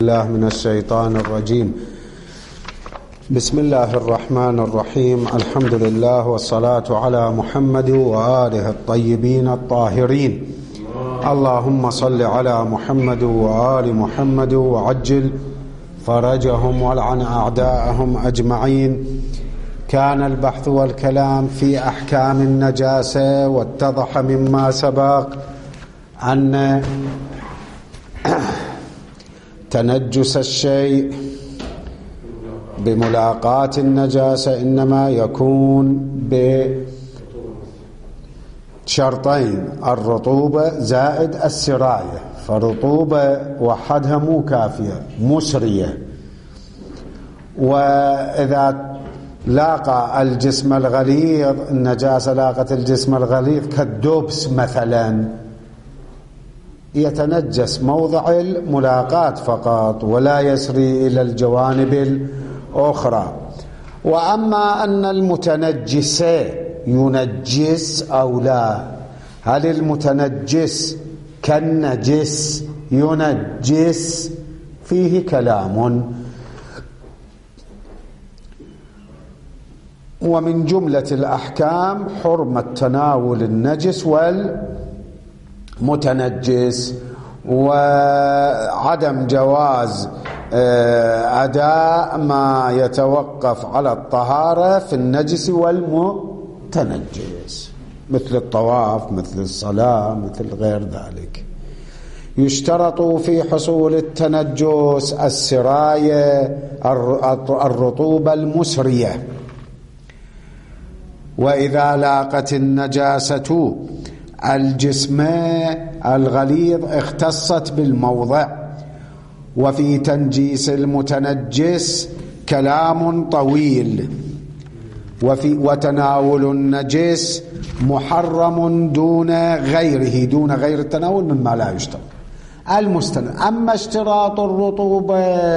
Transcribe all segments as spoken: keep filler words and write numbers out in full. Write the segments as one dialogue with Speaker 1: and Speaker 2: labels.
Speaker 1: الله من الشيطان الرجيم. بسم الله الرحمن الرحيم. الحمد لله والصلاة على محمد وآله الطيبين الطاهرين. اللهم صل على محمد وآل محمد وعجل فرجهم والعن أعداءهم أجمعين. كان البحث والكلام في أحكام النجاسة، واتضح مما سبق أن تنجس الشيء بملاقاة النجاسة إنما يكون بشرطين: الرطوبة زائد السراية. فالرطوبة وحدها مو كافية، مسرية. وإذا لاقى الجسم الغليظ، النجاسة لاقت الجسم الغليظ كالدبس مثلا، يتنجس موضع الملاقاة فقط ولا يسري إلى الجوانب الأخرى. وأما أن المتنجس ينجس أو لا، هل المتنجس كالنجس ينجس؟ فيه كلام. ومن جملة الأحكام حرمة تناول النجس والمتنجس، وعدم جواز أداء ما يتوقف على الطهارة في النجس والمتنجس، مثل الطواف، مثل الصلاة، مثل غير ذلك. يشترط في حصول التنجس السراية، الرطوبة المسرية. وإذا لاقت النجاسة الجسم الغليظ اختصت بالموضع. وفي تنجيس المتنجس كلام طويل. وفي وتناول النجس محرم دون غيره، دون غير التناول مما لا يشترط المستند. أما اشتراط الرطوبة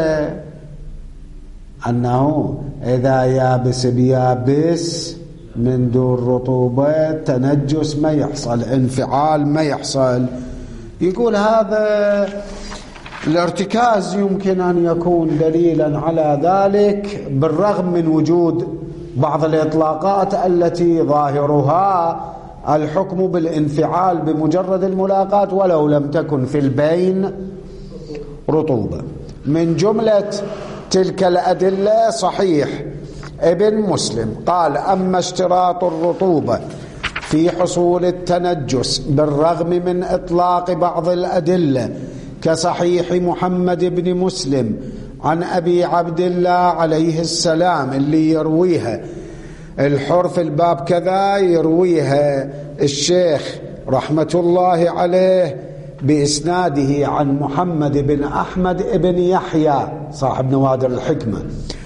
Speaker 1: أنه إذا يابس بيابس من دون رطوبة تنجس ما يحصل، انفعال ما يحصل. يقول هذا الارتكاز يمكن أن يكون دليلا على ذلك، بالرغم من وجود بعض الإطلاقات التي ظاهرها الحكم بالانفعال بمجرد الملاقاة ولو لم تكن في البين رطوبة. من جملة تلك الأدلة صحيح ابن مسلم قال: أما اشتراط الرطوبة في حصول التنجس بالرغم من إطلاق بعض الأدلة كصحيح محمد بن مسلم عن أبي عبد الله عليه السلام اللي يرويها الحر في الباب كذا، يرويها الشيخ رحمة الله عليه بإسناده عن محمد بن أحمد بن يحيى صاحب نوادر الحكمة،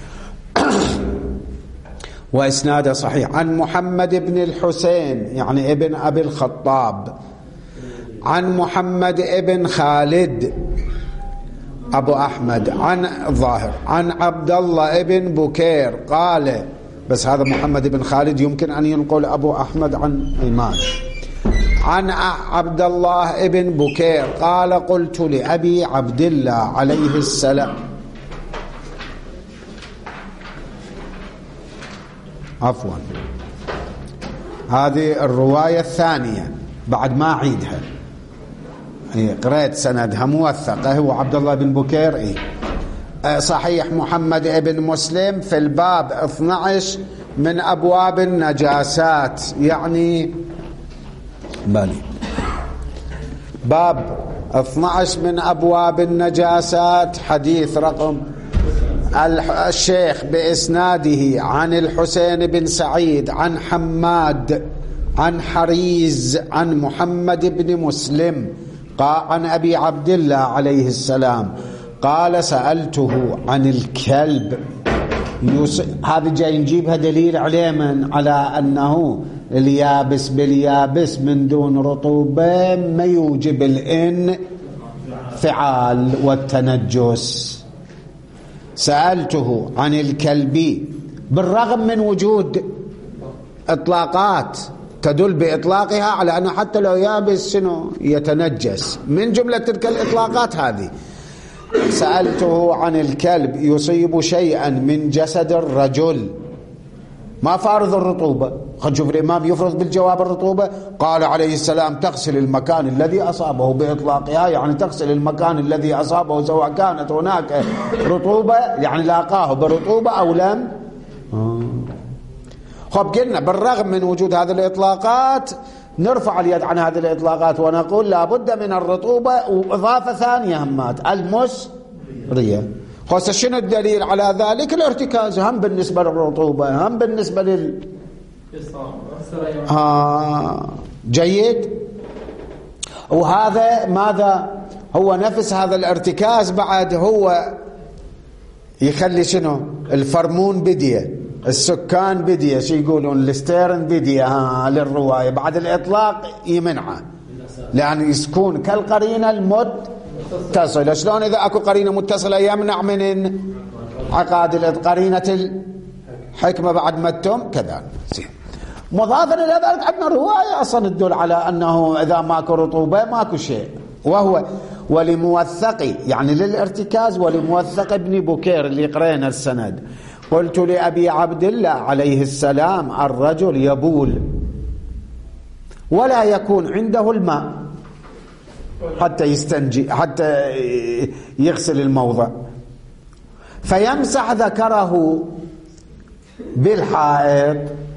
Speaker 1: وإسناده صحيح، عن محمد بن الحسين يعني ابن أبي الخطاب، عن محمد ابن خالد أبو أحمد عن الظاهر عن عبد الله ابن بكير قال، بس هذا محمد بن خالد يمكن أن ينقل أبو أحمد عن إيمان، عن عبد الله ابن بكير قال: قلت لأبي عبد الله عليه السلام، عفوا هذه الرواية الثانية بعد ما أعيدها، قرأت سندها موثقة، هو عبد الله بن بكير. إيه صحيح محمد ابن مسلم في الباب اثني عشر من أبواب النجاسات، يعني بالي باب اثني عشر من أبواب النجاسات، حديث رقم الشيخ بإسناده عن الحسين بن سعيد عن حماد عن حريز عن محمد بن مسلم قال عن أبي عبد الله عليه السلام قال: سألته عن الكلب. هذا جاي نجيبها دليل عليه من على أنه اليابس باليابس من دون رطوبة ما يوجب الانفعال والتنجس. سألته عن الكلب بالرغم من وجود إطلاقات تدل بإطلاقها على أنه حتى لو يابس شنو يتنجس. من جملة تلك الإطلاقات هذه سألته عن الكلب يصيب شيئا من جسد الرجل ما فارض الرطوبة، خلينا نشوف الإمام يفرض بالجواب الرطوبة. قال عليه السلام تغسل المكان الذي أصابه بإطلاقها، يعني تغسل المكان الذي أصابه سواء كانت هناك رطوبة يعني لاقاه برطوبة أو لم. خب قلنا بالرغم من وجود هذه الإطلاقات نرفع اليد عن هذه الإطلاقات ونقول لا بد من الرطوبة، وإضافة ثانية همات المسرية. خاصة شنو الدليل على ذلك؟ الارتكاز هم بالنسبة للرطوبة هم بالنسبة لل آه جيد. وهذا ماذا هو نفس هذا الارتكاز بعد هو يخلي شنو الفرمون بدية، السكان بدية، شو يقولون الستيرن بدية ها للرواية بعد الإطلاق يمنعه، لأن يكون كالقرينة المتصلة. شلون إذا أكو قرينة متصلة يمنع من عقاد قرينة الحكمة بعد ما تتم كذا. مضافا إلى ذلك عندنا رواية أصلا تدل على أنه إذا ماكو رطوبة ماكو شيء، وهو ولموثق يعني للارتكاز ولموثق ابن بكير اللي قرينا السند. قلت لأبي عبد الله عليه السلام الرجل يبول ولا يكون عنده الماء حتى يستنجي حتى يغسل الموضع فيمسح ذكره بالحائط.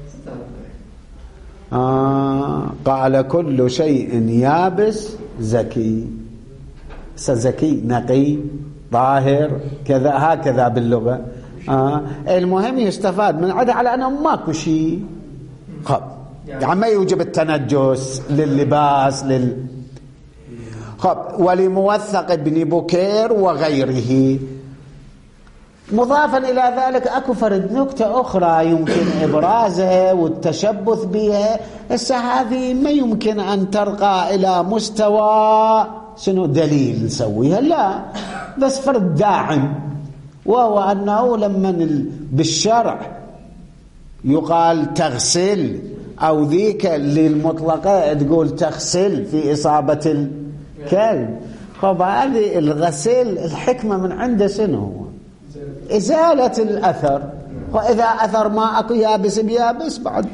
Speaker 1: آه قال كل شيء يابس زكي، زكي نقي طاهر كذا هكذا باللغة. آه المهم يستفاد من عده على أنه ماكو شيء خب يعني ما يوجب التنجس لللباس لل خب. ولموثق ابن بكير وغيره. مضافا إلى ذلك أكو فرد نكتة أخرى يمكن إبرازها والتشبث بها، هسه هذه ما يمكن أن ترقى إلى مستوى شنو دليل نسويها، لا بس فرد داعم، وهو أنه لما بالشرع يقال تغسل أو ذيك للمطلقة تقول تغسل في إصابة الكلب. طب هذه الغسل الحكمة من عنده شنو هو؟ إزالة الأثر، وإذا أثر ما أكو يابس بيابس بعد.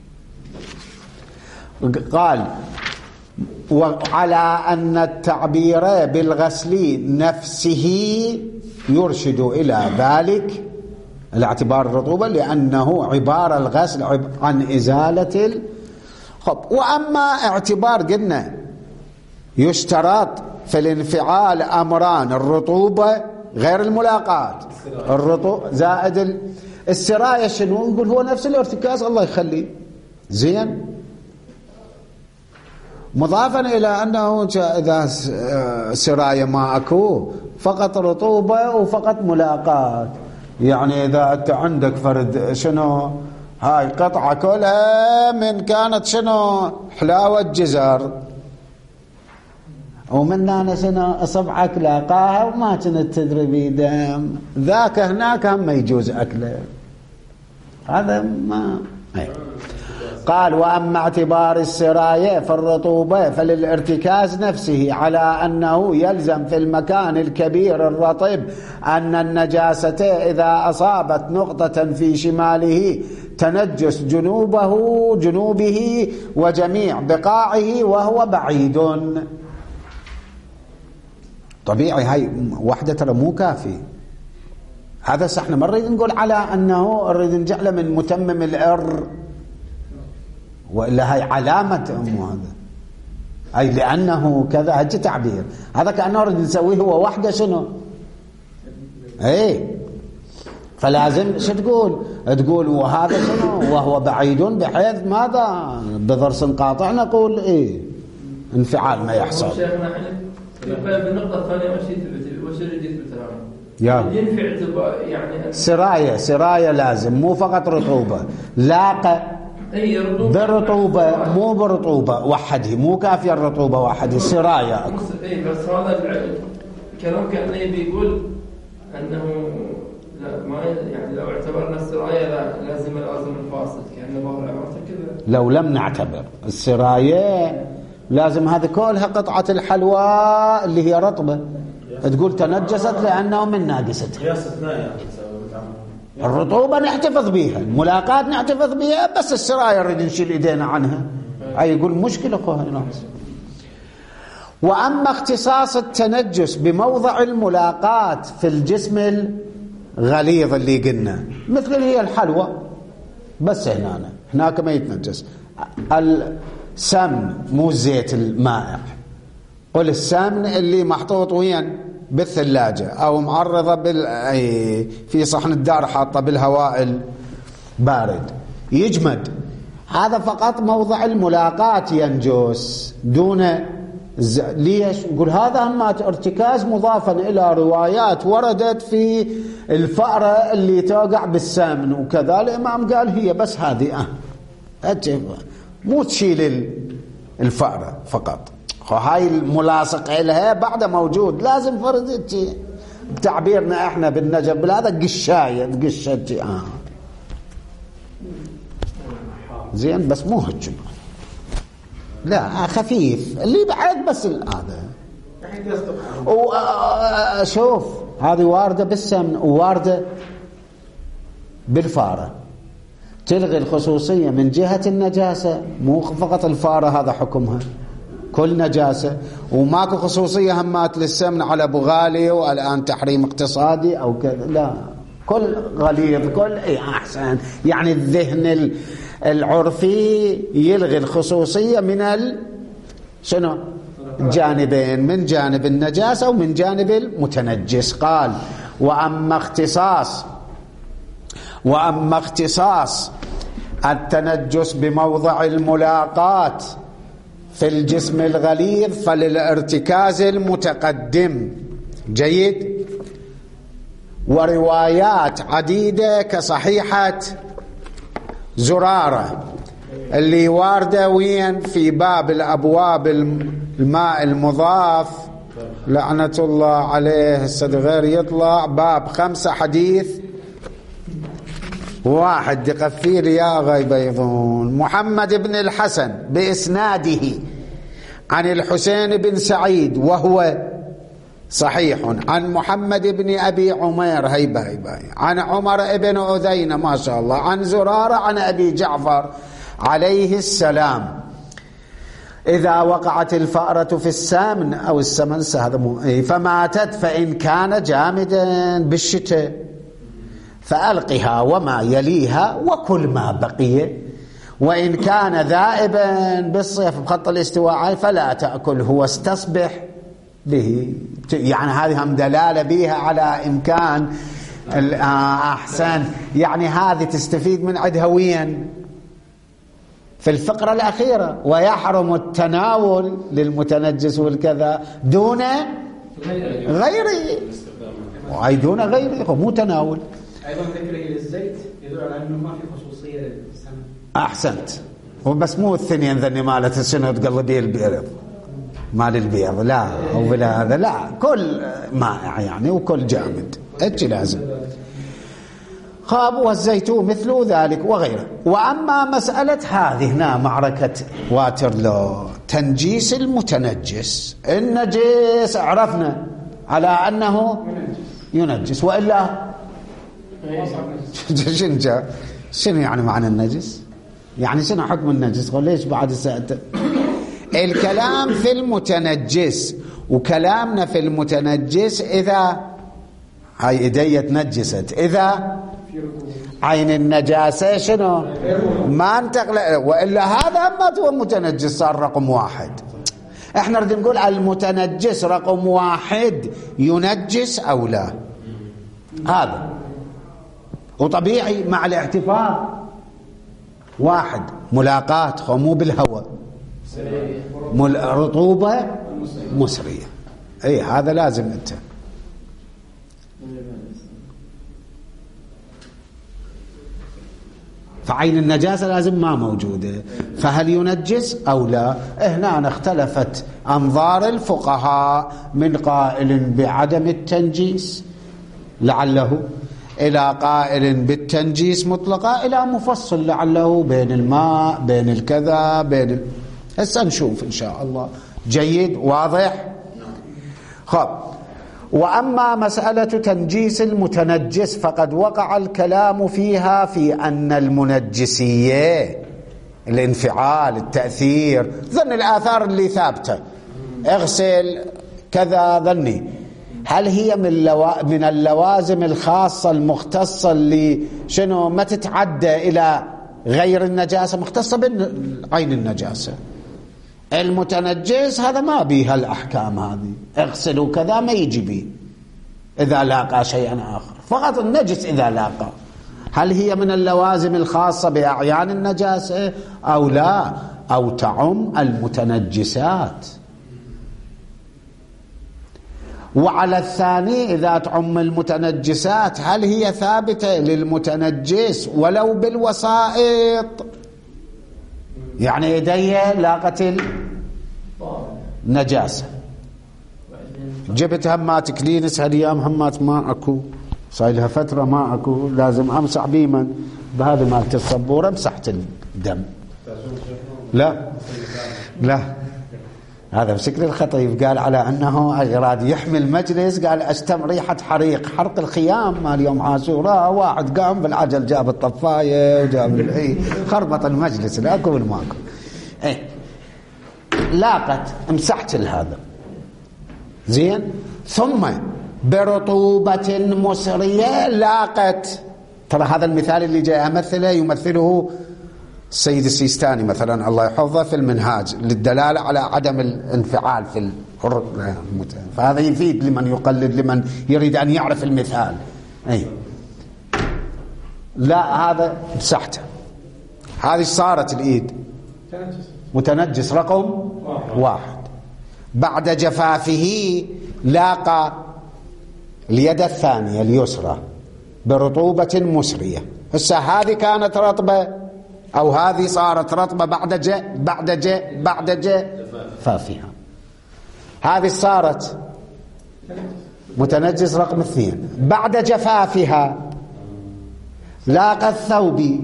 Speaker 1: قال وعلى أن التعبير بالغسل نفسه يرشد إلى ذلك الاعتبار الرطوبة، لأنه عبارة الغسل عن إزالة ال... خب. وأما اعتبار قلنا يشترط في الانفعال أمران، الرطوبة غير الملاقات، الرطوبة زائد السراية شنو نقول هو نفس الارتكاز الله يخليه زين. مضافا إلى أنه إذا سراية ما أكو فقط رطوبة وفقط ملاقات، يعني إذا أنت عندك فرد شنو هاي قطعة كلها من كانت شنو حلاوة جزر ومن أنا شنو أصبعك لاقاها وما كنت تدري بيدم ذاك هناك هم ما يجوز أكله، هذا ما أي. قال وأما اعتبار السراية في الرطوبة فللارتكاز نفسه على أنه يلزم في المكان الكبير الرطب أن النجاسة إذا أصابت نقطة في شماله تنجس جنوبه جنوبه وجميع بقاعه وهو بعيد. طبيعي هاي واحدة ترى مو كافي، هذا احنا ما نريد نقول على أنه نريد نجعله من متمم الأر، وإلا هاي علامة أمه هذا أي لأنه كذا هجي تعبير، هذا كأنه نريد نسويه هو واحدة شنو ايه. فلازم شو تقول تقول وهذا شنو وهو بعيد بحيث ماذا بضرس قاطع نقول ايه انفعال ما يحصل.
Speaker 2: بالنقطة الثانية وش يثبت وش اللي يثبت
Speaker 1: يا
Speaker 2: ينفع يعني
Speaker 1: سراية سراية لازم مو فقط رطوبة، لاقى برطوبة مو برطوبة وحده مو كافية الرطوبة وحده سراية.
Speaker 2: اي بس هذا كلام كأنه بيقول أنه لا ما يعني لو اعتبرنا السراية لا لازم لازم الفاصل كأنه ظهر عبارته كذا.
Speaker 1: لو لم نعتبر السراية لازم هذه كلها قطعة الحلوى اللي هي رطبة تقول تنجست لأنه من ناقستها. الرطوبة نحتفظ بها، الملاقات نحتفظ بها، بس السرايا نريد نشيل إيدينا عنها. أي يقول مشكلة أخوها ناس. وأما اختصاص التنجس بموضع الملاقات في الجسم الغليظ اللي قلنا، مثل هي الحلوى، بس هنا هناك ما يتنجس. السمن مو الزيت المائع، قل السمن اللي محطوط وين بالثلاجة أو معرضة بال... في صحن الدار حاطة بالهواء البارد يجمد، هذا فقط موضع الملاقات ينجس دون ز... ليش؟ يقول هذا همات ارتكاز مضافا إلى روايات وردت في الفأرة اللي توقع بالسمن وكذا. الإمام قال هي بس هذه أه مو تشيل الفأرة فقط، هاي الملاصق لها بعد موجود، لازم فرضتي بتعبيرنا احنا بالنجف هذا قشاية قشتي اه زين، بس مو هجم، لا خفيف اللي بعد بس هذا. وشوف هذه واردة بالسمن وواردة بالفارة، تلغي الخصوصية من جهة النجاسة، مو فقط الفارة هذا حكمها كل نجاسة، وماكو خصوصية همات للسمن على أبو غالي والآن تحريم اقتصادي أو كذا، لا كل غليظ كل اي أحسن. يعني الذهن العرفي يلغي الخصوصية من ال شنو جانبين، من جانب النجاسة ومن جانب المتنجس. قال وأما اختصاص وأما اختصاص التنجس بموضع الملاقات في الجسم الغليظ فللارتكاز المتقدم جيد، وروايات عديدة كصحيحة زرارة اللي واردة وين في باب الأبواب الماء المضاف لعنة الله عليه السد غير يطلع باب خمسة حديث واحد دقفير يا غيبيضون. محمد بن الحسن بإسناده عن الحسين بن سعيد وهو صحيح، عن محمد بن أبي عمير هيبة هيبة عن عمر بن أذين ما شاء الله، عن زرارة عن أبي جعفر عليه السلام إذا وقعت الفأرة في السمن أو السمنس هذا فماتت فإن كان جامدا بالشتاء فألقها وما يليها وكل ما بقي، وإن كان ذائبا بالصيف بخط الاستواء فلا تأكله واستصبح به. يعني هذه هم دلالة بها على إمكان أحسن، يعني هذه تستفيد من عدها وين في الفقرة الأخيرة، ويحرم التناول للمتنجس والكذا دون غيره، وأي دون غيره مو تناول.
Speaker 3: أيضا ذكره للزيت يدل على أنه ما في خصوصية للسمن.
Speaker 1: أحسنت، وبس مو الثنين ذني مالت السنة تقلبي البيض مال البيض لا، أو بلا هذا لا، كل مائع يعني وكل جامد أجي لازم خاب، والزيتون مثل ذلك وغيره. وأما مسألة هذه هنا معركة واترلو تنجيس المتنجس، النجس عرفنا على أنه ينجس، وإلا شنو جاء شنو يعني معنى النجس؟ يعني شنو حكم النجس؟ وليش بعد سألت الكلام في المتنجس، وكلامنا في المتنجس إذا هاي إيدي تنجست، إذا عين النجاسة شنو ما انتقل، وإلا هذا ما هو متنجس صار رقم واحد. احنا نريد نقول على المتنجس رقم واحد ينجس أو لا، هذا وطبيعي مع الاحتفاظ. واحد ملاقات خمو بالهواء، رطوبة مسرية، اي هذا لازم انت. فعين النجاسة لازم ما موجودة، فهل ينجس أو لا؟ هنا اختلفت أنظار الفقهاء، من قائل بعدم التنجيس لعله، إلى قائل بالتنجيس مطلقا، إلى مفصل لعله بين الماء بين الكذا بين ال... هسه نشوف إن شاء الله. جيد واضح. خب، وأما مسألة تنجيس المتنجس فقد وقع الكلام فيها في أن المنجسية الانفعال التأثير ظن الآثار اللي ثابتة اغسل كذا ظني، هل هي من, لو... من اللوازم الخاصة المختصة اللي شنو ما تتعدى إلى غير النجاسة، مختصة بعين النجاسة. المتنجس هذا ما بيها الأحكام هذه، اغسلوا كذا ما يجي بيه إذا لاقى شيئا آخر، فقط النجس إذا لاقى. هل هي من اللوازم الخاصة بأعيان النجاسة أو لا، أو تعم المتنجسات؟ وعلى الثاني إذا تعم المتنجسات هل هي ثابتة للمتنجس ولو بالوسائط؟ يعني يدي لاقت النجاسة، جبت همات كلينس هالأيام همات ما أكو، صار لها فترة ما أكو، لازم أمسح بيمن بهذا مالت الصبورة، مسحت الدم. لا لا هذا بشكل الخطيب قال على أنه أراد يحمي المجلس، قال أشتم ريحة حريق حرق الخيام مال يوم عاشوراء، واحد قام بالعجل جاب الطفاية وجاب الحي خربط المجلس، لا أكو ماكو. إيه لاقت مسحت هذا زين، ثم برطوبة مسرية لاقت. ترى هذا المثال اللي جاي أمثله يمثله السيد السيستاني مثلا الله يحفظه في المنهاج للدلالة على عدم الانفعال في الحر، فهذا يفيد لمن يقلد لمن يريد أن يعرف المثال. أي لا هذا مسحته، هذه صارت الإيد متنجس رقم واحد. بعد جفافه لاقى اليد الثانية اليسرى برطوبة مسرية. هسه هذه كانت رطبة أو هذه صارت رطبة بعد جاء بعد جاء بعد جاء فافها، هذه صارت متنجس رقم اثنين. بعد جفافها لاقى الثوب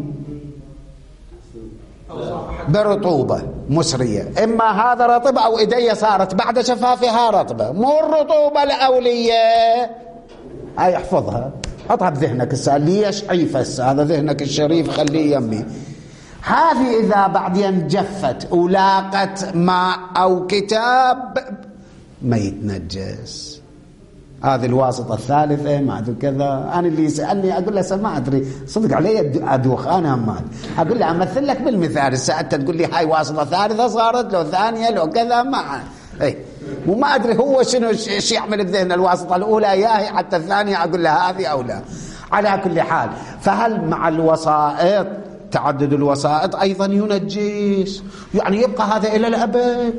Speaker 1: برطوبة مسرية، إما هذا رطب أو إيديا صارت بعد جفافها رطبة، مو الرطوبة الأولية. هاي احفظها حطها بذهنك هسه، ليش عيفس هذا ذهنك الشريف خليه يمي. هذه إذا بعدين جفت ولاقت ماء أو كتاب ما يتنجس. هذه الواسطة الثالثة ما أدري كذا. أنا اللي يسألني أقول له ما أدري صدق علي أدوخ أنا ما أقول له أمثل لك بالمثال هسه أنت تقول لي هاي واسطة ثالثة صارت لو ثانية لو كذا ما أي وما أدري هو شنو إيش يعمل بذهن الواسطة الأولى ياهي حتى الثانية أقول له هذه أو لا. على كل حال فهل مع الوسائط تعدد الوسائط أيضا ينجس؟ يعني يبقى هذا إلى الأبد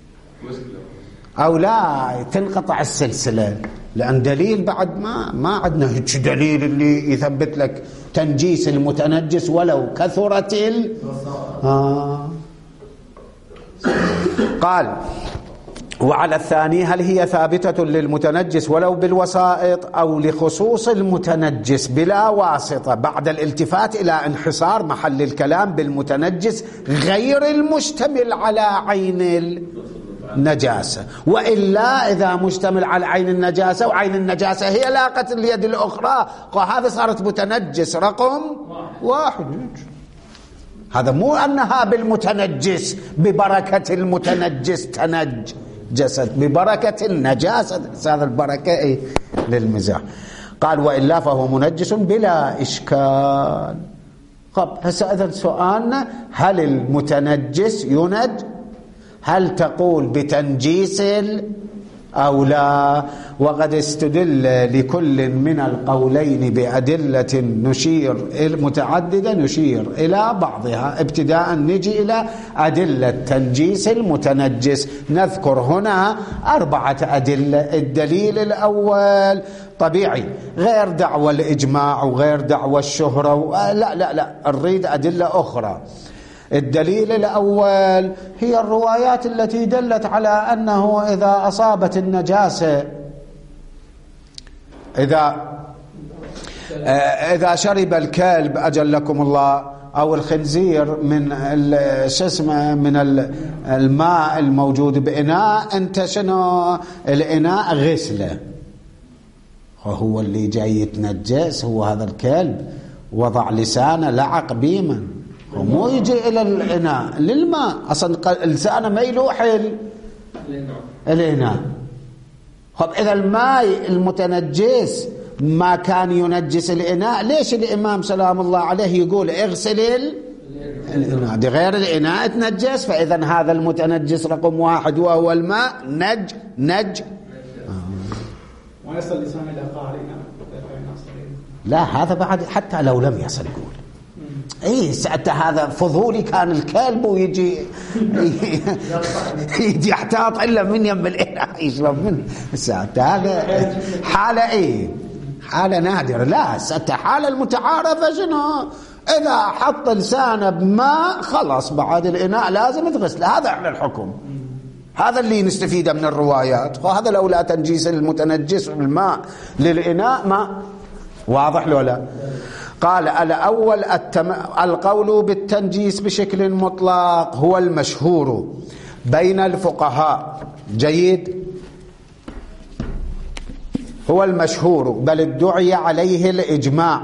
Speaker 1: أو لا تنقطع السلسلة؟ لأن دليل بعد ما ما عندنا هيك دليل اللي يثبت لك تنجيس المتنجس ولو كثرت ال آه. قال وعلى الثاني هل هي ثابتة للمتنجس ولو بالوسائط أو لخصوص المتنجس بلا واسطة بعد الالتفات إلى انحصار محل الكلام بالمتنجس غير المشتمل على عين النجاسة. وإلا إذا مشتمل على عين النجاسة وعين النجاسة هي لاقت اليد الأخرى وهذا صارت متنجس رقم واحد. هذا مو أنها بالمتنجس ببركة المتنجس تنج جسد ببركة النجاسة، هذا البركة إيه للمزاح. قال وإلا فهو منجس بلا إشكال. طب هسه إذن سؤالنا هل المتنجس ينج؟ هل تقول بتنجيس أو لا؟ وقد استدل لكل من القولين بأدلة نشير متعددة نشير إلى بعضها. ابتداء نجي إلى أدلة تنجيس المتنجس، نذكر هنا أربعة أدلة. الدليل الأول طبيعي غير دعوى الإجماع وغير دعوى الشهرة و... لا لا لا نريد أدلة أخرى. الدليل الأول هي الروايات التي دلت على أنه إذا أصابت النجاسة إذا إذا شرب الكلب أجلكم الله أو الخنزير من شو اسمه من الماء الموجود بإناء، أنت شنو الإناء غسله هو اللي جاي يتنجس، هو هذا الكلب وضع لسانه لعق بيمن، ومو يجي إلى الإناء للماء، أصلا لسانه ما يلوح الإناء. طب إذا الماء المتنجس ما كان ينجس الإناء، ليش الإمام سلام الله عليه يقول اغسل الإناء؟ دي غير الإناء تنجس، فإذا هذا المتنجس رقم واحد وهو الماء نج نج
Speaker 3: ما يصل لسان إلى قاع الإناء.
Speaker 1: لا هذا بعد حتى لو لم يصل يقول اي ساعتها هذا فضولي كان الكلب ويجي يجي يحتاط الا من يم الإناء يشرب منه، ساعتها هذا حاله ايه حاله نادره. لا ساعتها حاله المتعارفه شنو؟ اذا حط لسانه بماء خلاص بعد الإناء لازم تغسله، هذا على الحكم، هذا اللي نستفيده من الروايات. وهذا لو لا تنجيس المتنجس بالماء للإناء ما واضح لو لا. قال الأول التم... القول بالتنجيس بشكل مطلق هو المشهور بين الفقهاء، جيد، هو المشهور بل ادعي عليه الإجماع،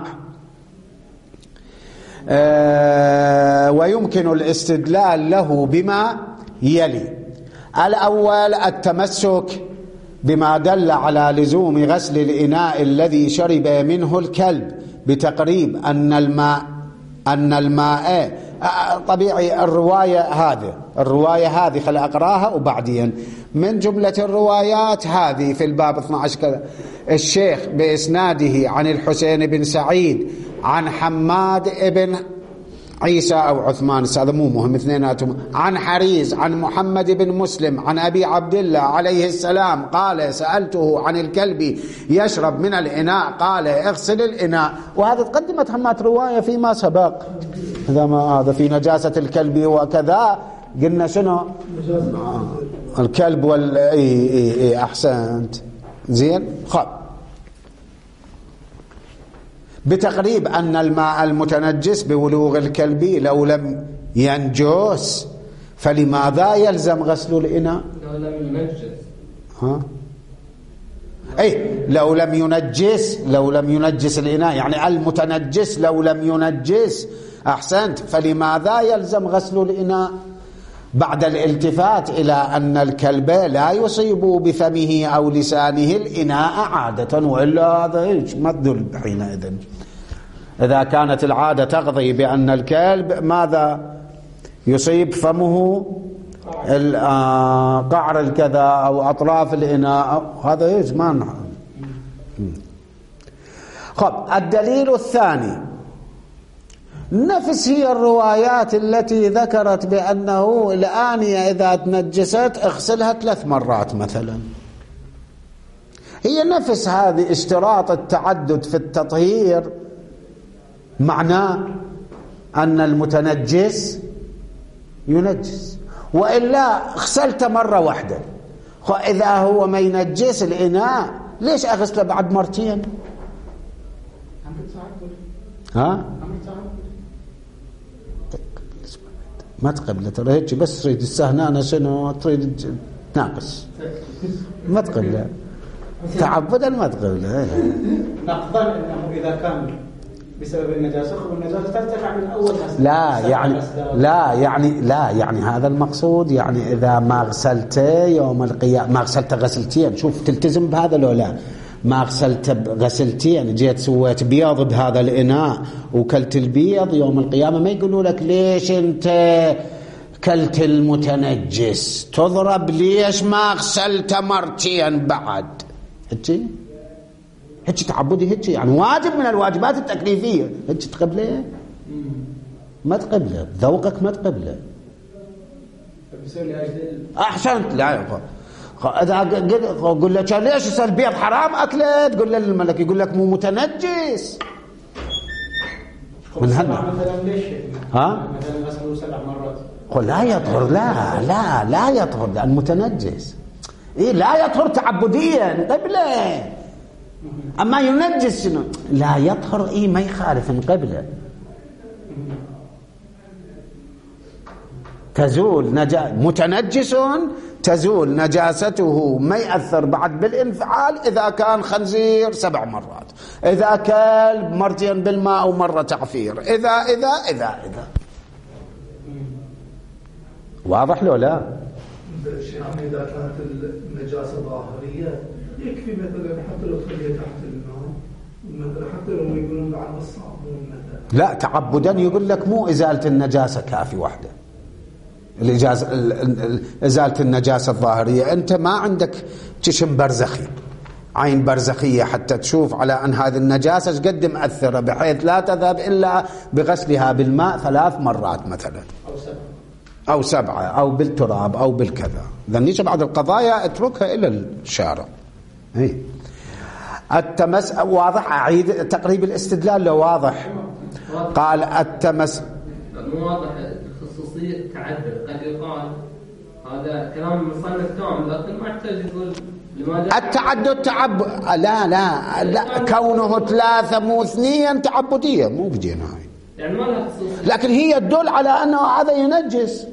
Speaker 1: أه ويمكن الاستدلال له بما يلي. الأول التمسك بما دل على لزوم غسل الإناء الذي شرب منه الكلب بتقريب أن الماء أن الماء طبيعي. الرواية هذه الرواية هذه خل أقراها وبعدين من جملة الروايات هذه في الباب اثني عشر كذا الشيخ بإسناده عن الحسين بن سعيد عن حماد ابن عيسى أو عثمان، هذا مو مهم اثنيناتهم، عن حريز عن محمد بن مسلم عن أبي عبد الله عليه السلام قال سألته عن الكلب يشرب من الإناء قال اغسل الإناء. وهذا تقدمت همات رواية فيما سبق، إذا ما هذا في نجاسة الكلب وكذا قلنا شنو الكلب وال إيه إيه إيه أحسنت زين. خب بتقريب أن الماء المتنجس بولوغ الكلب لو لم ينجس فلماذا يلزم غسل الإناء؟
Speaker 2: لو لم ينجس
Speaker 1: ها؟ أي لو لم ينجس لو لم ينجس الإناء يعني المتنجس لو لم ينجس أحسنت، فلماذا يلزم غسل الإناء بعد الالتفات إلى أن الكلب لا يصيب بفمه أو لسانه الإناء عادة، وإلا هذا إيش مذل حينئذ. إذا كانت العادة تقضي بأن الكلب ماذا يصيب فمه قعر الكذا أو أطراف الإناء، هذا إيش ما نحن. خب الدليل الثاني نفس هي الروايات التي ذكرت بأنه الآنية إذا تنجست اغسلها ثلاث مرات مثلا، هي نفس هذه اشتراط التعدد في التطهير معناه أن المتنجس ينجس، وإلا غسلت مرة واحدة. إذا هو ما ينجس الإناء ليش أغسله بعد مرتين؟ ها؟ ما تقبله ترى هيك بس تريد السهنانة شنو تريد تناقص ما تقبله تعبدا ما تقبله
Speaker 3: نقضا انه اذا كان بسبب النجاسه والنجاسه ترتفع من اول غسل.
Speaker 1: لا يعني لا يعني لا يعني هذا المقصود، يعني اذا ما غسلته يوم القيامه ما غسلته غسلتين، شوف تلتزم بهذا لو لا ما غسلت غسلتين جيت سويت بياض بهذا الإناء وكلت البيض يوم القيامة ما يقولوا لك ليش أنت كلت المتنجس، تضرب ليش ما غسلت مرتين بعد. هيك هيك تعبدي هيك يعني واجب من الواجبات التكليفية، هيك تقبله ما تقبله ذوقك ما تقبله أحسنت. لا يقول إذا قل لك ليش يصير البيض حرام أكله تقول له الملك يقول لك مو متنجس من هنا
Speaker 3: مثلا ليش
Speaker 1: ها
Speaker 3: مثلا غسله سبع مرات
Speaker 1: قل لا يطهر لا لا لا يطهر لأن متنجس إيه لا يطهر تعبديا قبله، أما ينجس شنو لا يطهر إيه ما يخالف قبله تزول نجا متنجس تزول نجاسته ما يأثر بعد بالانفعال إذا كان خنزير سبع مرات، إذا كلب مرتين بالماء ومرة تعفير، إذا إذا إذا إذا واضح له لا؟
Speaker 4: يعني إذا كانت النجاسة ظاهرية يكفي مثلا حتى لو تخليها تحت الماء، مثلا حتى لو يقولون بعد الصابون مثلا.
Speaker 1: لا، تعبدا يقول لك مو إزالة النجاسة كافي وحده، الإجازة إزالة النجاسة الظاهرية. أنت ما عندك جسم برزخي، عين برزخية حتى تشوف على أن هذه النجاسة ايش قد مأثرة بحيث لا تذهب إلا بغسلها بالماء ثلاث مرات مثلا
Speaker 3: أو سبعة
Speaker 1: أو سبعة أو بالتراب أو بالكذا. ذنيش بعض القضايا اتركها إلى الشارع. هي التمس واضح. أعيد تقريب الاستدلال لو واضح. قال التمس
Speaker 2: مو واضح الخصوصية تعدد. قد يقال هذا كلام المصنف كامل لكن ما يحتاج يقول لماذا
Speaker 1: التعدد تعب لا لا لا كونه ثلاثة مو اثنين تعبدية مو بجينا هاي
Speaker 2: يعني ما لها خصوصية،
Speaker 1: لكن هي تدل على أنه هذا ينجس.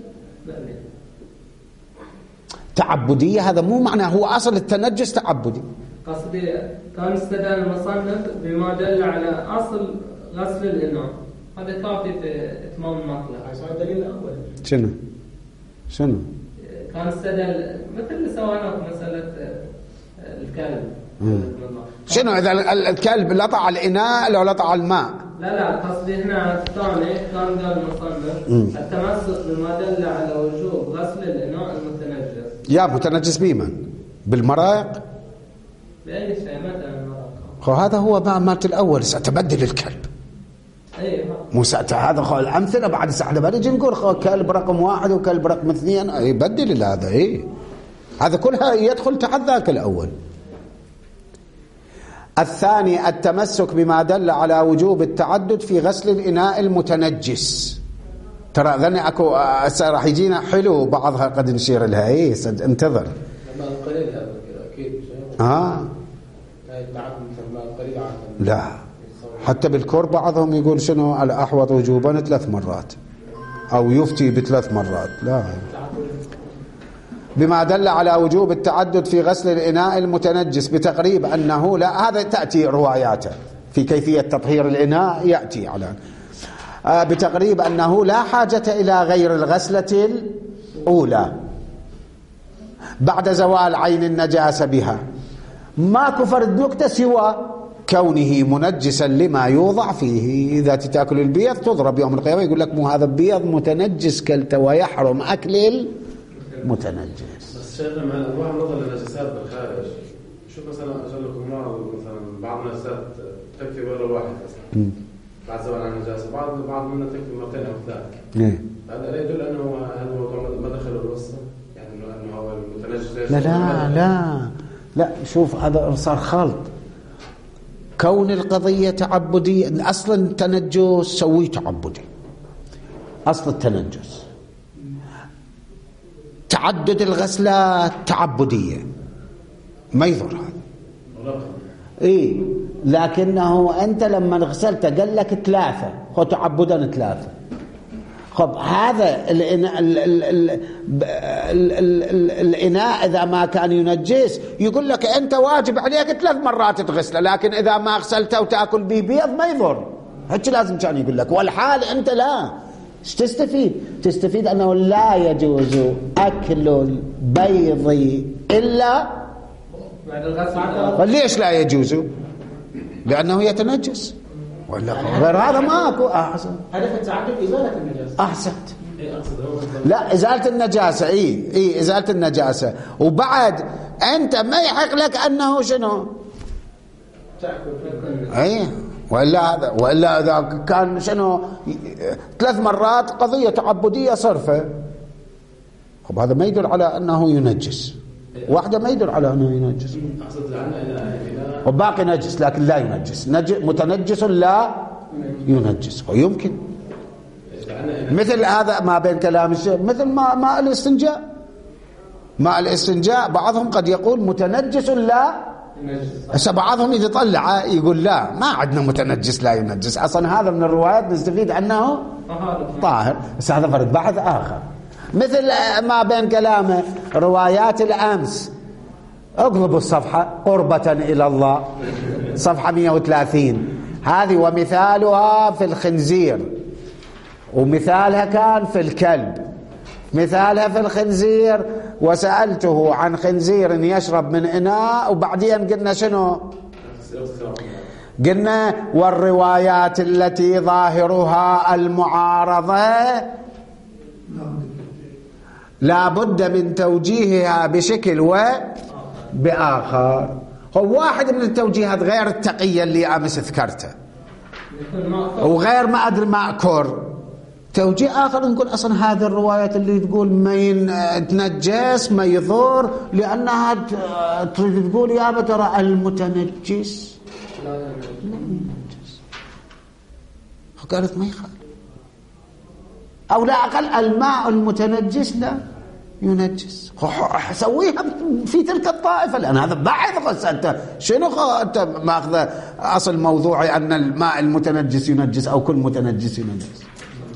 Speaker 1: تعبدية هذا مو معناه، هو أصل التنجس تعبدي.
Speaker 2: قصدي كان استدل المصنف بما دل على أصل غسل الإناء، هذا كافي في إتمام المطلب.
Speaker 3: هذا الدليل الأول.
Speaker 1: شنو شنو
Speaker 2: كان استدل مثل سوانا مسألة الكلب.
Speaker 1: شنو إذا الكلب لطع الإناء لو لطع الماء؟
Speaker 2: لا لا قصدي هنا الثاني كان قال المصنف التمسك بما دل على وجوب غسل الإناء المتنجس.
Speaker 1: يا متنجس بمن؟ بالمرائق؟
Speaker 2: بأي شيء مثلا المرائق.
Speaker 1: هذا هو ما مات الأول ستبدل الكلب.
Speaker 2: ايه
Speaker 1: مو ساعتها هذا خو الأمثلة بعد ساعة بنجي نقول خو كلب رقم واحد وكلب رقم اثنين يبدل هذا. إيه هذا كلها يدخل تحت ذاك الأول. الثاني التمسك بما دل على وجوب التعدد في غسل الإناء المتنجس. ترى ذني أكو راح يجينا حلو بعضها قد نشير لها. إيه انتظر.
Speaker 5: الماء القليل هذا أكيد.
Speaker 1: آه لا حتى بالكور بعضهم يقول شنو الأحوط وجوبا ثلاث مرات أو يفتي بثلاث مرات. لا بما دل على وجوب التعدد في غسل الإناء المتنجس بتقريب أنه لا. هذا تأتي رواياته في كيفية تطهير الإناء يأتي على آه بتقريب أنه لا حاجة إلى غير الغسلة الأولى بعد زوال عين النجاسة بها. ما كفر النكتة سوى كونه منجسا لما يوضع فيه. إذا تأكل البيض تضرب يوم القيامة يقول لك مو هذا بيض متنجس كلته ويحرم أكل المتنجس.
Speaker 5: بس شيخنا مع الواحد نظر للنجاسات بالخارج شوف مثلا أجل لكم مثلا بعض النجاسات تكفي مرة واحدة مثلا بعد زوال عن النجاسة، بعض بعض منها تكفي مرتين أو ثلاث. هذا لا يدل أنه هذا الموضوع ما دخل الوصف يعني أنه هو المتنجس.
Speaker 1: لا لا لا لا شوف هذا صار خلط. كون القضية تعبدية أصلا التنجس سويه تعبدي أصل التنجس. تعدد الغسلات تعبدية ما يضر هذا. إيه لكنه أنت لما غسلت قال لك ثلاثة هو تعبدا ثلاثة. خب هذا الإناء, الإناء إذا ما كان ينجس يقول لك أنت واجب عليك ثلاث مرات تغسله، لكن إذا ما غسلته وتأكل به بيض ما يضر. هيك لازم كان يقول لك. والحال أنت لا ايش تستفيد؟ تستفيد أنه لا يجوز أكل البيض إلا
Speaker 2: بعد الغسل.
Speaker 1: ليش لا يجوز؟ لأنه يتنجس ولا غير هذا ماكو. أحسن
Speaker 3: هدف التعدد إزالة النجاسة.
Speaker 1: أحسنت. لا إزالة النجاسة. إيه إيه إزالة النجاسة. وبعد أنت ما يحق لك أنه شنو
Speaker 3: تأكل.
Speaker 1: أيه وإلا هذا وإلا إذا كان شنو ثلاث مرات قضية تعبدية صرفة. خب هذا ما يدل على أنه ينجس. واحدة ما يدل على أنه ينجس. وباقي نجس لكن لا ينجس. متنجس لا ينجس. ويمكن مثل هذا ما بين كلام الشيخ مثل ما ماء الاستنجاء. ماء الاستنجاء بعضهم قد يقول متنجس لا هسه بعضهم إذا طلع يقول لا ما عندنا متنجس لا ينجس. أصلا هذا من الروايات نستفيد أنه طاهر. بس هذا فرد بحث آخر. مثل ما بين كلامه روايات الأمس. اقلبوا الصفحة، قربة إلى الله، صفحة مئة وثلاثين، هذه ومثالها في الخنزير، ومثالها كان في الكلب. مثالها في الخنزير: وسألته عن خنزير يشرب من إناء، وبعدين قلنا شنو؟ قلنا والروايات التي ظاهرها المعارضة لا بد من توجيهها بشكل وبآخر. هو واحد من التوجيهات غير التقية اللي أمس ذكرته، وغير ما أدري ما أكر. توجيه آخر نقول أصلا هذه الروايات اللي تقول ما يتنجس ما يضر، لأنها تريد تقول يا ترى المتنجس لا ينجس، قالت ما يخالف، أو لا أقل الماء المتنجس لا ينجس. سويها في تلك الطائفة، لأن هذا بحث. أنت شنو أنت ماخذ أصل موضوعي أن الماء المتنجس ينجس أو كل متنجس ينجس؟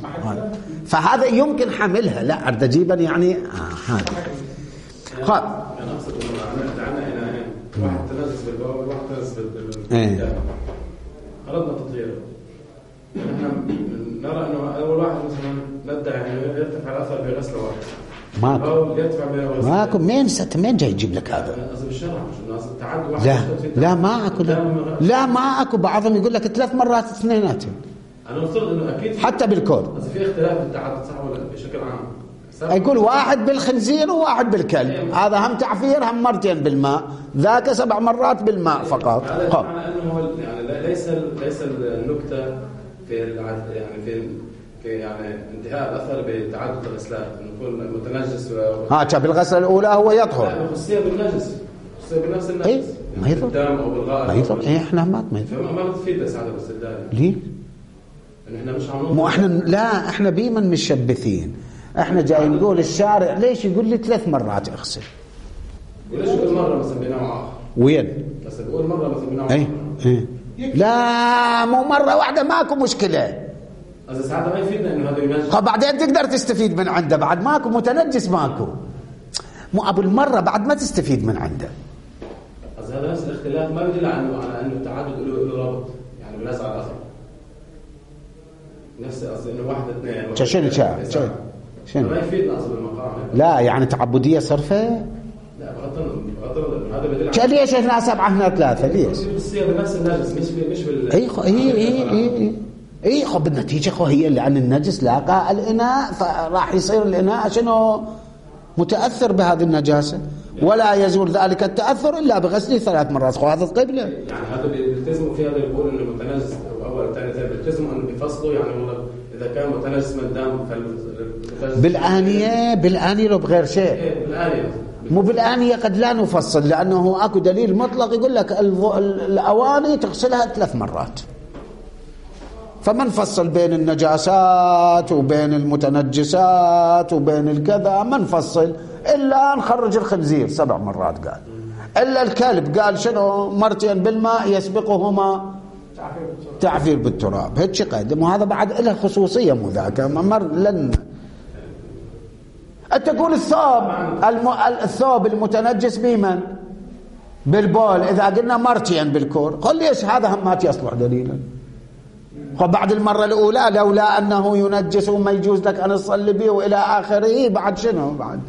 Speaker 1: فهذا يمكن حملها. لا أرد أجيبا يعني آه هذا خلاص.
Speaker 5: أنا أقصد إنه عندنا هنا واحد تنجس بالبول وواحد تنجس بالدم.
Speaker 1: إيه.
Speaker 5: أردنا تطهيره. نحن نرى إنه أول واحد مثلا ندعي إنه يرتفع الأثر بغسل واحد.
Speaker 1: ماكو
Speaker 5: أو يرتفع بغسل.
Speaker 1: ماكو مين ست مين جاي يجيب لك هذا؟
Speaker 5: قصدي بالشرع مش الناس تعدوا واحد.
Speaker 1: لا لا ما أكو لا, لا ما أكو. بعضهم يقول لك ثلاث مرات اثنيناتهم.
Speaker 5: أنا أفترض إنه أكيد
Speaker 1: حتى بالكود.
Speaker 5: بس في اختلاف بالتعدد صح ولا بشكل عام؟
Speaker 1: يقول واحد بالخنزير وواحد بالكلب، هذا هم تعفير هم مرتين بالماء، ذاك سبع مرات بالماء فقط.
Speaker 5: هذا معنى أنه يعني ليس ليس النكتة في يعني في في يعني انتهاء الأثر بتعدد الغسلات، إنه يكون متنجس.
Speaker 1: ها شاف الغسلة الأولى هو يطهر.
Speaker 5: لا خصوصية بالنجس، خصوصية بنفس النجس.
Speaker 1: إيه ما يضر.
Speaker 5: بالدم أو بالغاء.
Speaker 1: ما يضر. إيه إحنا ما ما يضر.
Speaker 5: ما بتفيد بس هذا باستدلال.
Speaker 1: ليه؟
Speaker 5: إنه إحنا مش عم
Speaker 1: مو إحنا لا إحنا بيمن مشبثين. إحنا جاي نقول الشارع ليش يقول لي ثلاث مرات اغسل؟
Speaker 5: وليش يقول مرة مثلا بنوع آخر؟
Speaker 1: وين؟
Speaker 5: بس بقول مرة مثلا بنوع
Speaker 1: إيه إيه. لا مو مرة واحدة ماكو مشكلة.
Speaker 5: إذا ساعتها ما يفيدنا إنه هذا ينجس.
Speaker 1: بعدين تقدر تستفيد من عنده بعد ماكو متنجس ماكو. مو أبو المرة بعد ما تستفيد من عنده.
Speaker 5: إذا هذا نفس الاختلاف ما يدل على على إنه التعدد له له رابط يعني بناس على الأثر. نفس قصدي إنه واحد اثنين.
Speaker 1: شنو شاف؟ شنو؟ شنو؟
Speaker 5: ما يفيدنا أصل المقام.
Speaker 1: لا يعني تعبدية صرفة؟
Speaker 5: لا بغض بغض هذا بدل على.
Speaker 1: ليش هنا سبعة هنا ثلاثة ليش؟
Speaker 5: بتصير بنفس النجس مش مش بال.
Speaker 1: اي خو اي اي اي اي خو بالنتيجة خو هي لأن النجس لاقى الإناء فراح يصير الإناء شنو متأثر بهذه النجاسة، ولا يزول ذلك التأثر إلا بغسله ثلاث مرات. خو هذا القبلة.
Speaker 5: يعني هذا بيلتزموا في هذا يقول إنه متنجس أول ثاني ثالث بيلتزموا إنه بيفصلوا يعني والله إذا كان متنجس من الدم فال. بالآنية
Speaker 1: بالآنية لو بغير شيء.
Speaker 5: إيه بالآنية.
Speaker 1: مو بالآنية قد لا نفصل لأنه أكو دليل مطلق يقول لك الأواني تغسلها ثلاث مرات، فما نفصل بين النجاسات وبين المتنجسات وبين الكذا، ما نفصل إلا نخرج الخنزير سبع مرات قال، إلا الكلب قال شنو مرتين بالماء يسبقهما تعفير بالتراب. هيك قدم وهذا بعد له خصوصية مو ذاك مر لن تقول الثوب الم... الثوب المتنجس بمن بالبول إذا قلنا مرتين بالكور. قل ليش هذا هم ما يصلح دليلا. وبعد المرة الأولى لولا أنه ينجس وما يجوز لك أن تصلي به وإلى آخره بعد شنو بعد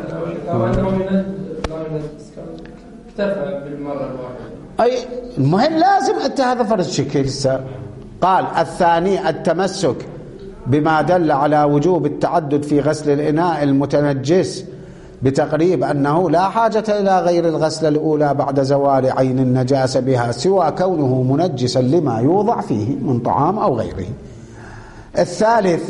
Speaker 2: اكتفى بالمرة الواحدة.
Speaker 1: أي المهم لازم أنت هذا فرض شكل. قال الثاني التمسك بما دل على وجوب التعدد في غسل الإناء المتنجس بتقريب أنه لا حاجة إلى غير الغسلة الأولى بعد زوال عين النجاسة بها سوى كونه منجسا لما يوضع فيه من طعام أو غيره. الثالث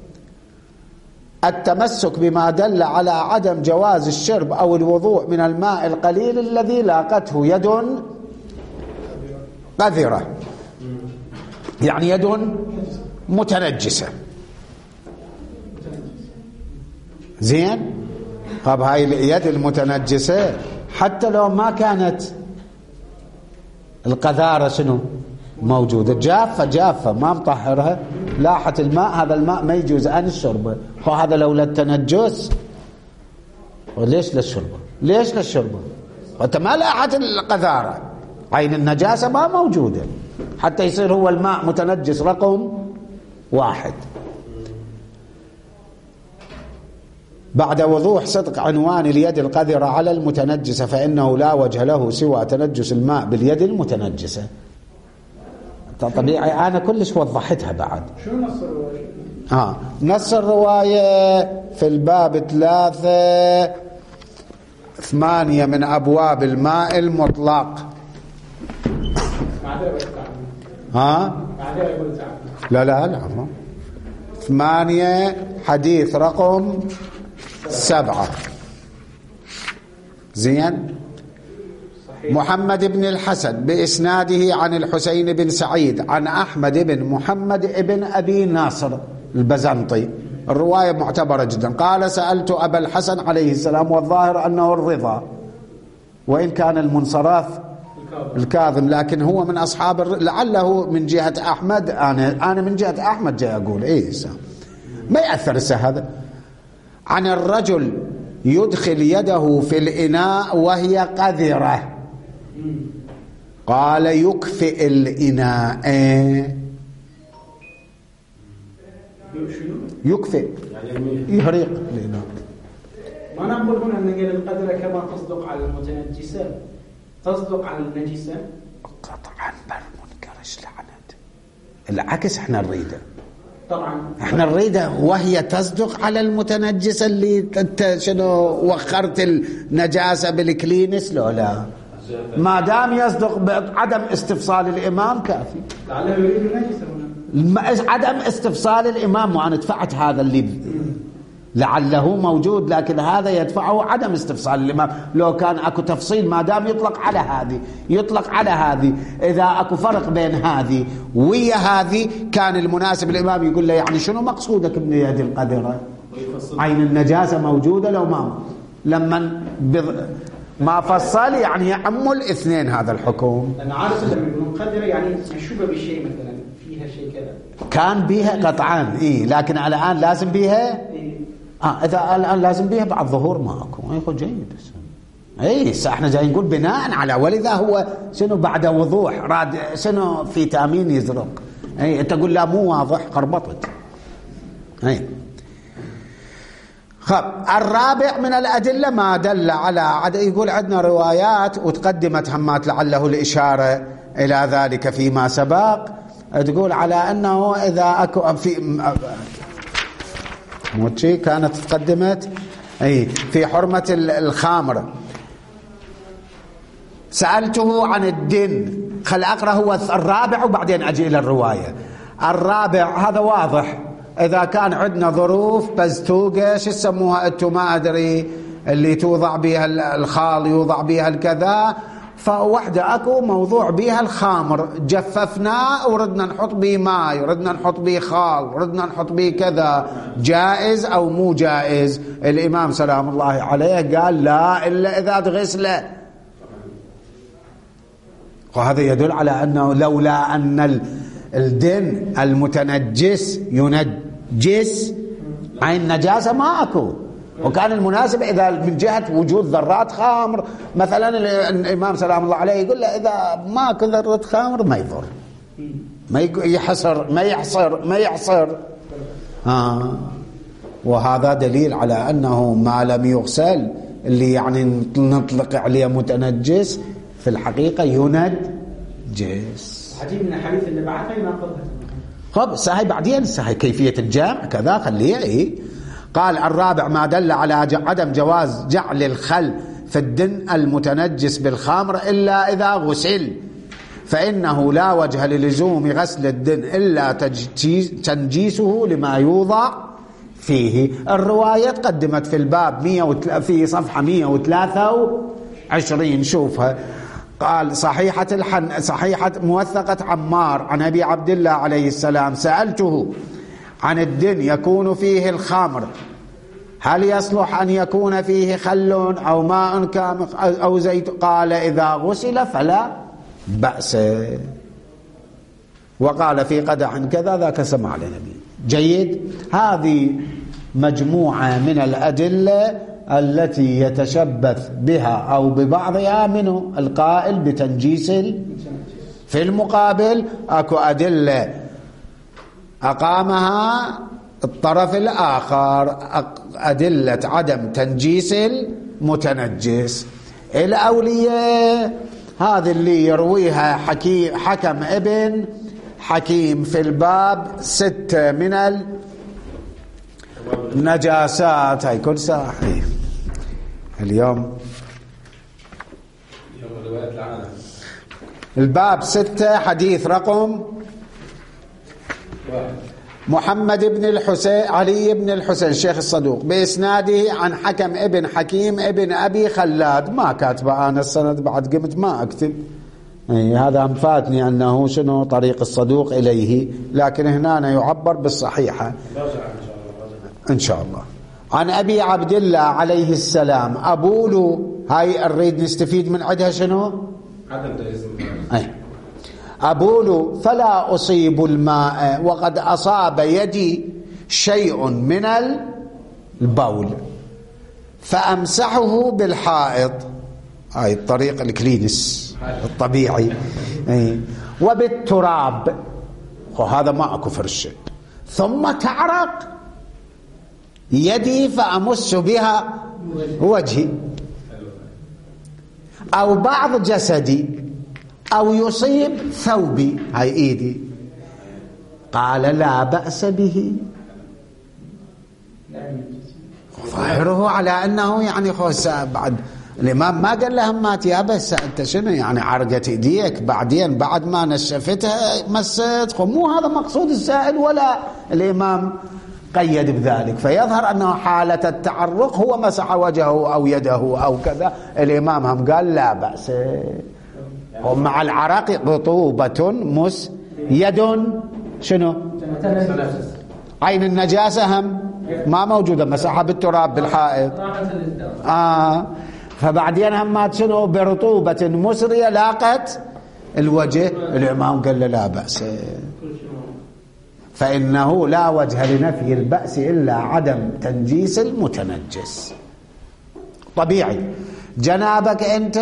Speaker 1: التمسك بما دل على عدم جواز الشرب أو الوضوء من الماء القليل الذي لاقته يد قذرة، يعني يد متنجسة. زين. طب هاي اليد المتنجسة حتى لو ما كانت القذارة شنو موجودة جافة جافة ما مطهرها لاحة الماء، هذا الماء ما يجوز أن الشربه، وهذا لولا التنجس وليش للشربه؟ ليش للشربه؟ وانت ما لاحة القذارة، عين النجاسة ما موجودة حتى يصير هو الماء متنجس رقم واحد. بعد وضوح صدق عنوان اليد القذرة على المتنجسة فإنه لا وجه له سوى تنجس الماء باليد المتنجسة. طبيعي أنا كلش وضحتها بعد.
Speaker 3: شو نص الرواية؟
Speaker 1: آه نص الرواية في الباب ثلاثة ثمانية من أبواب الماء المطلق. ها؟ لا لا لا ثمانية حديث رقم سبعة. زين. محمد بن الحسن بإسناده عن الحسين بن سعيد عن أحمد بن محمد بن أبي ناصر البزنطي، الرواية معتبرة جدا. قال سألت أبا الحسن عليه السلام والظاهر أنه الرضا، وإن كان المنصراف الكاظم، لكن هو من أصحاب الر... لعله من جهة أحمد. أنا أنا من جهة أحمد جاي أقول إيه ما يأثر هذا. عن الرجل يدخل يده في الإناء وهي قذرة، قال يكفئ الإناء. يكفئ يهريق الإناء.
Speaker 3: ما نقول هنا أن القذرة كما تصدق على المتنجسة تصدق على النجسة
Speaker 1: قطعا بالمنكرش لعنت. العكس احنا نريده
Speaker 3: طبعا،
Speaker 1: احنا نريده وهي تصدق على المتنجسة اللي انت شنو وخرت النجاسة بالكلينس. لو لا ما دام يصدق بعدم استفصال الإمام كافي.
Speaker 3: لعله يريد النجسة هنا
Speaker 1: عدم استفصال الإمام، وأنا دفعت هذا اللي لعله موجود، لكن هذا يدفعه عدم استفصال الإمام. لو كان أكو تفصيل ما دام يطلق على هذه يطلق على هذه، إذا أكو فرق بين هذه ويا هذه كان المناسب الإمام يقول له يعني شنو مقصودك من يد القذرة؟ عين النجاسة موجودة لو ما لما بض... ما فصل يعني يعم الاثنين هذا الحكم.
Speaker 3: أنا عارف لما يقولون قذرة يعني مشوبة بالشيء، مثلا فيها شيء كذا
Speaker 1: كان بيها قطعان إيه، لكن الآن لازم بيها
Speaker 3: إيه.
Speaker 1: آه إذا الآن لازم بيها بعد ظهور ما أكو يقول جيد. إيه احنا جاي نقول بناء على، ولذا هو شنو بعد وضوح راد شنو في تامين يزرق. إيه أنت تقول لا مو واضح قربطت. إيه خب. الرابع من الأدلة ما دل على عد... يقول عندنا روايات وتقدمت همات لعله الإشارة إلى ذلك فيما سبق، تقول على أنه إذا أكو في موتشي كانت تقدمت أي في حرمة الخامر. سألته عن الدين، خل أقرأ هو الرابع وبعدين أجي إلى الرواية. الرابع هذا واضح، إذا كان عندنا ظروف بزتوقة شو يسموها أنتم ما أدري اللي توضع بها الخال يوضع بها الكذا، فوحدة أكو موضوع بها الخامر جففناه وردنا نحط به ماء وردنا نحط به خال وردنا نحط به كذا، جائز أو مو جائز؟ الإمام سلام الله عليه قال لا إلا إذا تغسله. وهذا يدل على أنه لولا أن الدين المتنجس ينجس عين نجاسة ما أكو، وكان المناسب إذا من جهة وجود ذرات خامر مثلا الإمام سلام الله عليه يقول له إذا ما أكو ذرة خامر ما يضر، ما يحصر ما يحصر ما يحصر آه. وهذا دليل على أنه ما لم يغسل اللي يعني نطلق عليه متنجس في الحقيقة ينجس.
Speaker 3: عجيب من الحديث اللي بعدها يناقضها.
Speaker 1: خب صحيح بعدين صحيح كيفية الجمع كذا خليه إيه. قال الرابع ما دل على عدم جواز جعل الخل في الدن المتنجس بالخمر إلا إذا غسل، فإنه لا وجه للزوم غسل الدن إلا تنجيسه لما يوضع فيه. الرواية قدمت في الباب في صفحة مئة وثلاثة وعشرين شوفها. قال صحيحة الحن صحيحة موثقة عمار عن أبي عبد الله عليه السلام سألته عن الدن يكون فيه الخمر هل يصلح أن يكون فيه خل أو ماء كامل أو زيت؟ قال إذا غسل فلا بأس. وقال في قدح كذا ذاك سمع لنبي. جيد. هذه مجموعة من الأدلة التي يتشبث بها أو ببعضها منه القائل بتنجيس. في المقابل أكو أدلة أقامها الطرف الآخر، أدلة عدم تنجيس المتنجس. الأولية هذه اللي يرويها حكيم حكم ابن حكيم في الباب ستة من النجاسات. هاي كل صحيح اليوم الباب ستة حديث رقم محمد بن الحسين علي بن الحسين الشيخ الصدوق بإسناده عن حكم ابن حكيم ابن أبي خلاد. ما كاتبه أنا السند، بعد قمت ما أكتب، هذا فاتني أنه شنو طريق الصدوق إليه، لكن هنا يعبر بالصحيحة إن شاء الله. عن أبي عبد الله عليه السلام أبولو، هاي نريد نستفيد من عدها شنو
Speaker 5: عدم تجسم.
Speaker 1: أبول فلا أصيب الماء وقد أصاب يدي شيء من البول فأمسحه بالحائط، هاي الطريق الكلينس الطبيعي، وبالتراب، وهذا ما أكو فرشة، ثم تعرق يدي فأمس بها وجهي أو بعض جسدي أو يصيب ثوبي، هاي إيدي. قال لا بأس به، ظاهره على أنه يعني خوش. بعد الإمام ما قال لهم ما يا بس أنت شنو يعني عرقت إيديك بعدين بعد ما نشفتها مست، مو هذا مقصود السائل ولا الإمام قيد بذلك. فيظهر أنه حالة التعرق هو مسح وجهه أو يده أو كذا، الإمام هم قال لا بأس. ومع العرق رطوبة مس يد شنو عين النجاسة هم ما موجودة، مسحها بالتراب بالحائط. آه فبعدين هم شنو برطوبة مسرية لاقت الوجه، الإمام قال لا بأس، فإنه لا وجه لنفي البأس إلا عدم تنجيس المتنجس. طبيعي جنابك أنت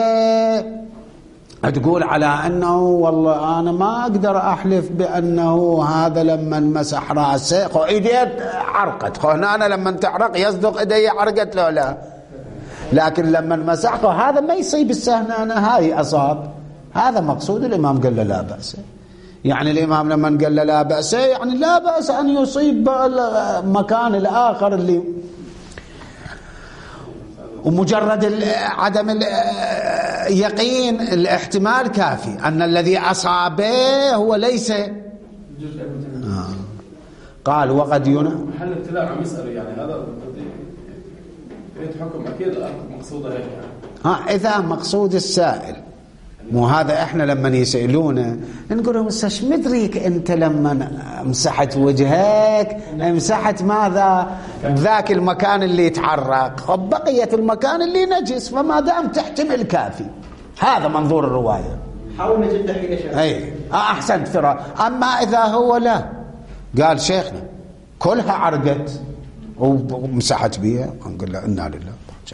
Speaker 1: تقول على أنه والله أنا ما أقدر أحلف بأنه هذا لما مسح رأسه خو إيدي عرقت، خو هنا أنا لما تعرق يصدق إيدي عرقت له لا، لكن لما مسحه هذا ما يصيب السهنانة، هاي أصاب. هذا مقصود الإمام قال له لا بأس. يعني الإمام لما قال له لا بأس يعني لا بأس أن يصيب المكان الآخر اللي، ومجرد عدم اليقين الاحتمال كافي أن الذي أصابه هو ليس آه. قال وقد ينا
Speaker 5: محل ابتلاء عم يسأل يعني هذا حكم أكيد مقصوده هيك يعني.
Speaker 1: ها إذا مقصود السائل، مو هذا احنا لما يسألونه نقول لهم ايش مدريك انت لما مسحت وجهك مسحت ماذا ذاك المكان اللي يتعرق، بقية المكان اللي نجس، فما دام تحتمل كافي. هذا منظور الرواية.
Speaker 3: حاول نجد حين شاء.
Speaker 1: اي احسنت فرا. اما اذا هو لا قال شيخنا كلها عرقت ومسحت بيها، نقول له انا لله.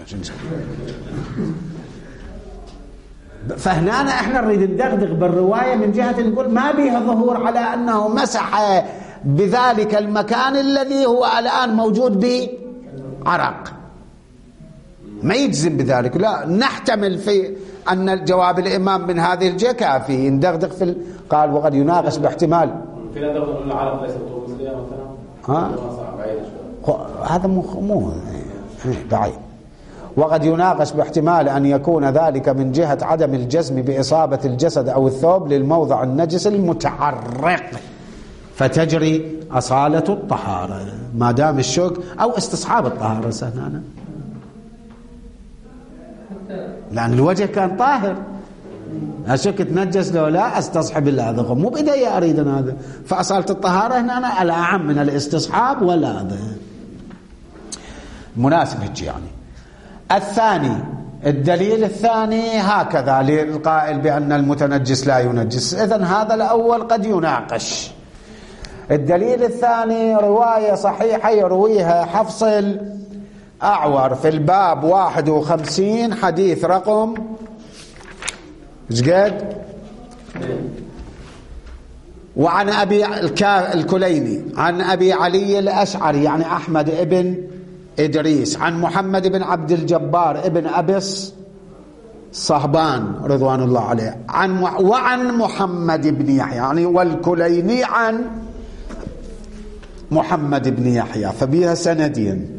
Speaker 1: فهنا احنا نريد ندغدغ بالرواية من جهة نقول ما بيها ظهور على أنه مسح بذلك المكان الذي هو الآن موجود بعرق، ما يجزم بذلك، لا نحتمل في أن جواب الإمام من هذه الجهة كافي. ندغدغ في ال... قال وقد يناقش باحتمال
Speaker 5: فينا ندغدغ العرق ليس بطول مسلية مثلا،
Speaker 1: ها هذا مو مو بعيد. وقد يناقش باحتمال أن يكون ذلك من جهة عدم الجزم بإصابة الجسد أو الثوب للموضع النجس المتعرق، فتجري أصالة الطهارة ما دام الشك أو استصحاب الطهارة سهنانا، لأن الوجه كان طاهر، أشك تنجس له لا استصحب إلا هذا، مو بإيدي أريد هذا، فأصالة الطهارة هنا على أعم من الاستصحاب ولا هذا مناسب هيك يعني. الثاني الدليل الثاني هكذا للقائل بأن المتنجس لا ينجس، إذن هذا الأول قد يناقش. الدليل الثاني رواية صحيحة يرويها حفص الأعور في الباب واحد وخمسين حديث رقم جد، وعن أبي الكليني عن أبي علي الأشعري يعني أحمد ابن إدريس عن محمد بن عبد الجبار ابن أبس صهبان رضوان الله عليه عن وعن محمد بن يحيى يعني والكليني عن محمد بن يحيى فبيها سندين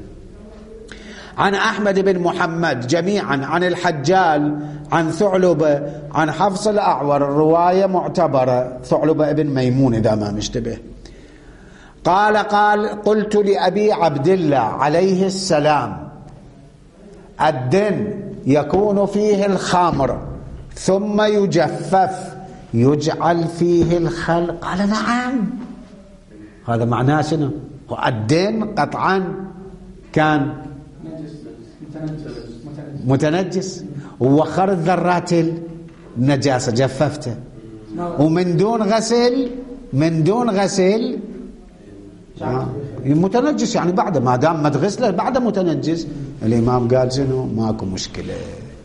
Speaker 1: عن أحمد بن محمد جميعا عن الحجال عن ثعلبة عن حفص الأعور. الرواية معتبرة، ثعلبة ابن ميمون إذا ما مشتبه. قال قال قلت لأبي عبد الله عليه السلام الدن يكون فيه الخمر ثم يجفف يجعل فيه الخل؟ قال نعم. هذا معناه شنو؟ الدن قطعا كان متنجس ووخرت ذرات النجاسة جففته ومن دون غسل من دون غسل آه. متنجس يعني بعد ما دام ما تغسله بعد متنجس. الإمام قال شنو؟ ماكو مشكلة.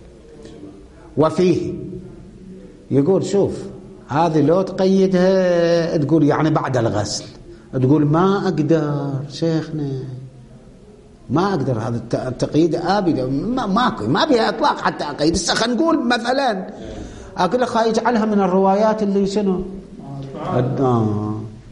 Speaker 1: وفيه يقول شوف هذه لو تقيدها تقول يعني بعد الغسل، تقول ما أقدر شيخنا ما أقدر هذا التقييد آبي ما ماكو ما بيها إطلاق حتى أقيد. بس خلينا نقول مثلا أقول لك يجعلها من الروايات اللي شنو آه.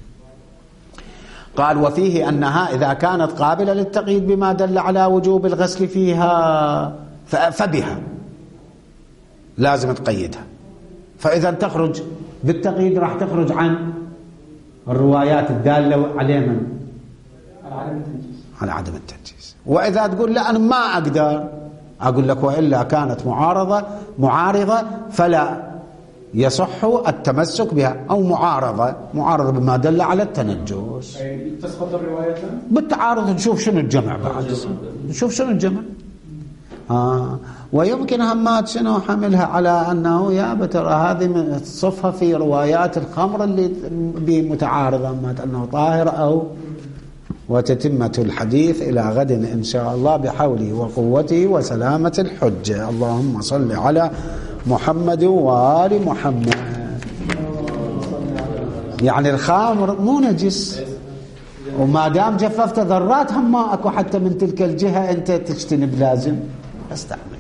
Speaker 1: قال وفيه أنها إذا كانت قابلة للتقييد بما دل على وجوب الغسل فيها فبها لازم تقيدها، فإذا تخرج بالتقييد راح تخرج عن الروايات الدالة على من؟ على عدم التنجيس. وإذا تقول لا أنا ما أقدر أقول لك وإلا كانت معارضة معارضة فلا يصح التمسك بها، أو معارضة معارضة بما دل على التنجس.
Speaker 3: تسقط الرواية
Speaker 1: بالتعارض نشوف شنو الجمع بعد نشوف شنو الجمع. آه. ويمكن همات شنو حملها على أنه يا بترى هذه صفها في روايات الخمر اللي بمتعارضة همات أنه طاهر أو. وتتمة الحديث إلى غد إن شاء الله بحوله وقوته وسلامة الحجة. اللهم صل على محمد وآل محمد. يعني الخمر مو نجس، وما دام جففت ذرات هم ما أكو حتى من تلك الجهة أنت تجتنب لازم استعمل.